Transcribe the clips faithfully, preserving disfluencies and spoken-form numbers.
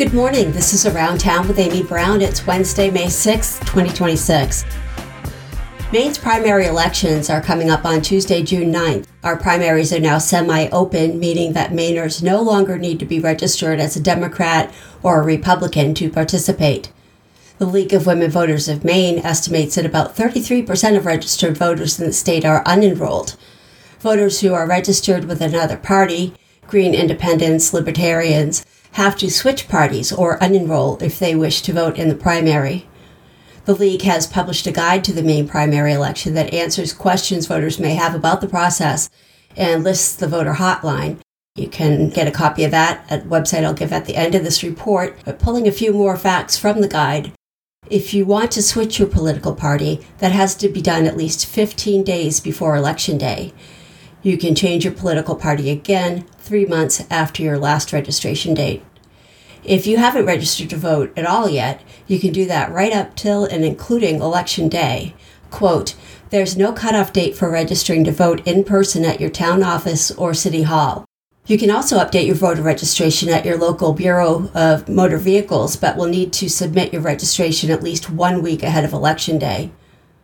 Good morning. This is Around Town with Amy Brown. It's Wednesday, May sixth, twenty twenty-six. Maine's primary elections are coming up on Tuesday, June ninth. Our primaries are now semi-open, meaning that Mainers no longer need to be registered as a Democrat or a Republican to participate. The League of Women Voters of Maine estimates that about thirty-three percent of registered voters in the state are unenrolled. Voters who are registered with another party, Green Independents, Libertarians, have to switch parties or unenroll if they wish to vote in the primary. The League has published a guide to the Maine primary election that answers questions voters may have about the process and lists the voter hotline. You can get a copy of that at the website I'll give at the end of this report, but pulling a few more facts from the guide. If you want to switch your political party, that has to be done at least fifteen days before Election Day. You can change your political party again three months after your last registration date. If you haven't registered to vote at all yet, you can do that right up till and including Election Day. Quote, there's no cutoff date for registering to vote in person at your town office or city hall. You can also update your voter registration at your local Bureau of Motor Vehicles, but will need to submit your registration at least one week ahead of Election Day.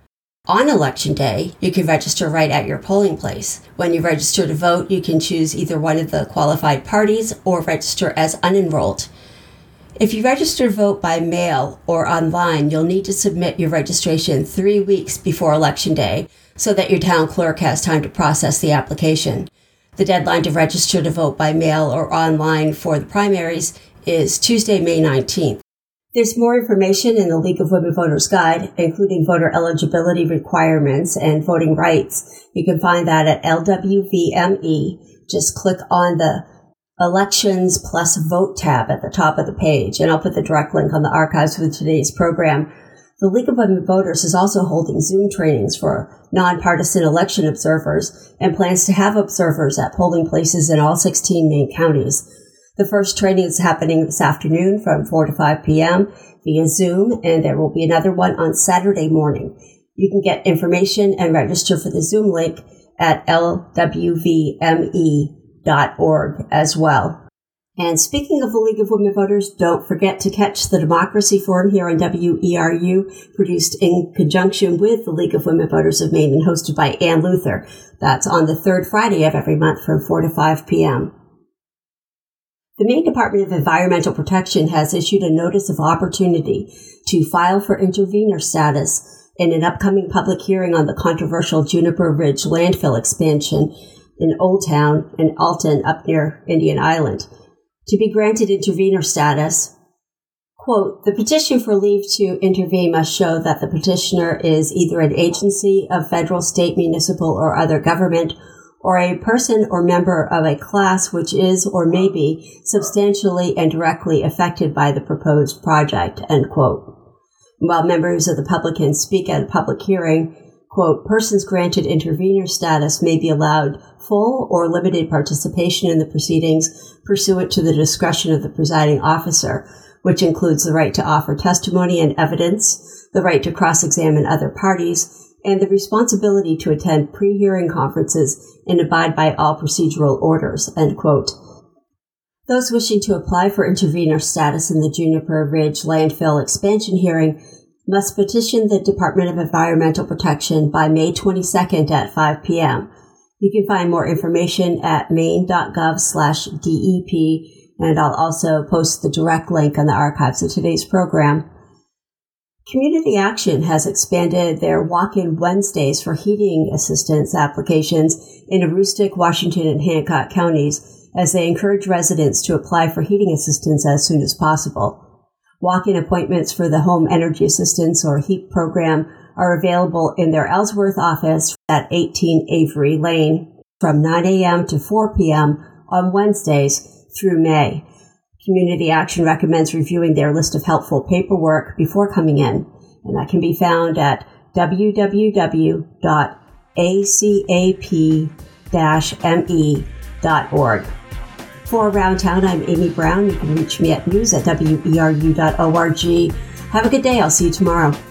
On Election Day, you can register right at your polling place. When you register to vote, you can choose either one of the qualified parties or register as unenrolled. If you register to vote by mail or online, you'll need to submit your registration three weeks before Election Day so that your town clerk has time to process the application. The deadline to register to vote by mail or online for the primaries is Tuesday, May nineteenth. There's more information in the League of Women Voters Guide, including voter eligibility requirements and voting rights. You can find that at L W V M E. Just click on the Elections plus Vote tab at the top of the page, and I'll put the direct link on the archives with today's program. The League of Women Voters is also holding Zoom trainings for nonpartisan election observers and plans to have observers at polling places in all sixteen Maine counties. The first training is happening this afternoon from four to five p.m. via Zoom, and there will be another one on Saturday morning. You can get information and register for the Zoom link at L W V M E dot org as well. And speaking of the League of Women Voters, don't forget to catch the Democracy Forum here on W E R U, produced in conjunction with the League of Women Voters of Maine and hosted by Ann Luther. That's on the third Friday of every month from four to five p.m. The Maine Department of Environmental Protection has issued a notice of opportunity to file for intervenor status in an upcoming public hearing on the controversial Juniper Ridge landfill expansion in Old Town and Alton up near Indian Island. To be granted intervenor status, quote, the petition for leave to intervene must show that the petitioner is either an agency of federal, state, municipal, or other government, or a person or member of a class which is or may be substantially and directly affected by the proposed project, end quote. While members of the public can speak at a public hearing, quote, persons granted intervenor status may be allowed full or limited participation in the proceedings pursuant to the discretion of the presiding officer, which includes the right to offer testimony and evidence, the right to cross-examine other parties, and the responsibility to attend pre-hearing conferences and abide by all procedural orders, end quote. Those wishing to apply for intervenor status in the Juniper Ridge landfill expansion hearing must petition the Department of Environmental Protection by May twenty-second at five p.m. You can find more information at maine.gov slash DEP, and I'll also post the direct link on the archives of today's program. Community Action has expanded their walk-in Wednesdays for heating assistance applications in Aroostook, Washington, and Hancock counties as they encourage residents to apply for heating assistance as soon as possible. Walk-in appointments for the Home Energy Assistance or HEAP program are available in their Ellsworth office at eighteen Avery Lane from nine a.m. to four p.m. on Wednesdays through May. Community Action recommends reviewing their list of helpful paperwork before coming in, and that can be found at w w w dot a c a p dash m e dot org. For Around Town, I'm Amy Brown. You can reach me at news at w e r u dot org. Have a good day. I'll see you tomorrow.